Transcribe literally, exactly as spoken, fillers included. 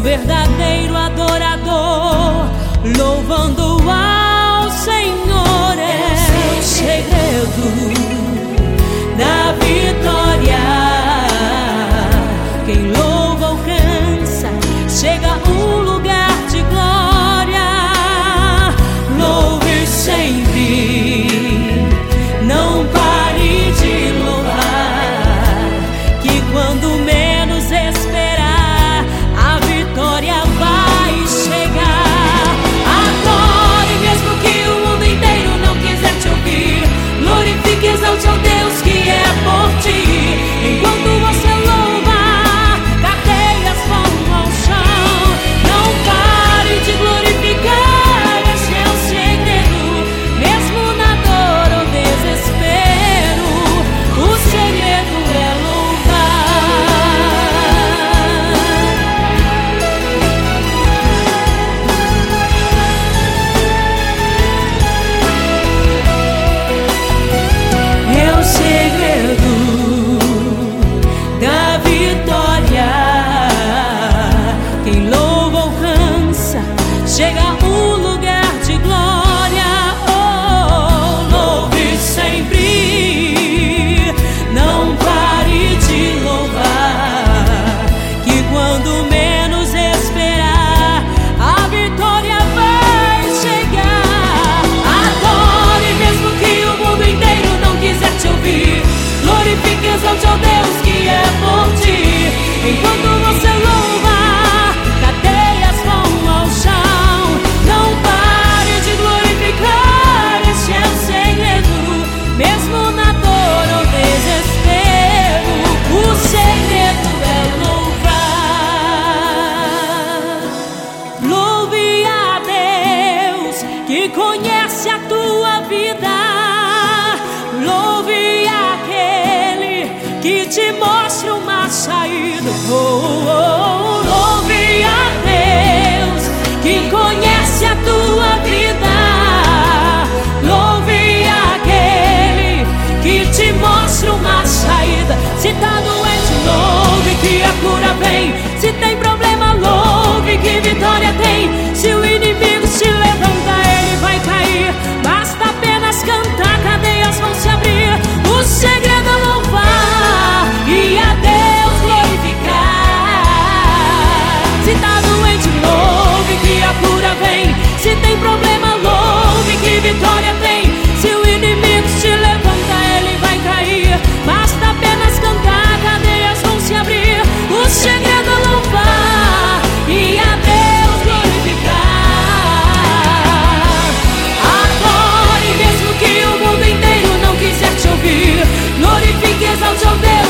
verdadeiro adorador, louvando ao Senhor é o segredo da vitória. Quem louva alcança, chega a um lugar de glória. Louve sempre, não pare de louvar, que quando menos esperar, a vitória vai chegar. Adore mesmo que o mundo inteiro não quiser te ouvir, glorifique e exalte ao Deus que é por ti. Enquanto você louva, cadeias vão ao chão. Não pare de glorificar, esse é o segredo. Mesmo na dor ou desespero, o segredo é louvar. É o segredo da vitória. Quem louva alcança, chega a um lugar de glória. Oh, louve sempre, não pare de louvar, que quando menos esperar, a vitória vai chegar. Adore mesmo que o mundo inteiro não quiser te ouvir, glorifique e exalte ao Deus que é por ti. Enquanto você louva, cadeias vão ao chão. Não pare de glorificar, este é o segredo. Mesmo na dor ou desespero, o segredo é louvar. Louve a Deus que conhece a tua vida. Louve aquele que te mostra uma saída. Oh, oh, oh. Louve a Deus que conhece a tua vida. Louve aquele que te mostra uma saída. Se tá doente, louve que a cura vem. Se tem problema, louve que vitória tem. Se o inimigo se levanta, ele vai cair. Basta apenas cantar, cadeias vão se abrir. O segredo é louvar e a Deus glorificar. Se tá doente, louve que a cura vem. Se tem problema, louve que vitória tem. Se o inimigo se levanta, ele vai cair. Basta apenas cantar, cadeias vão se abrir. O segredo é louvar e a Deus glorificar. Adore mesmo que o mundo inteiro não quiser te ouvir, glorifique e exalte ao Deus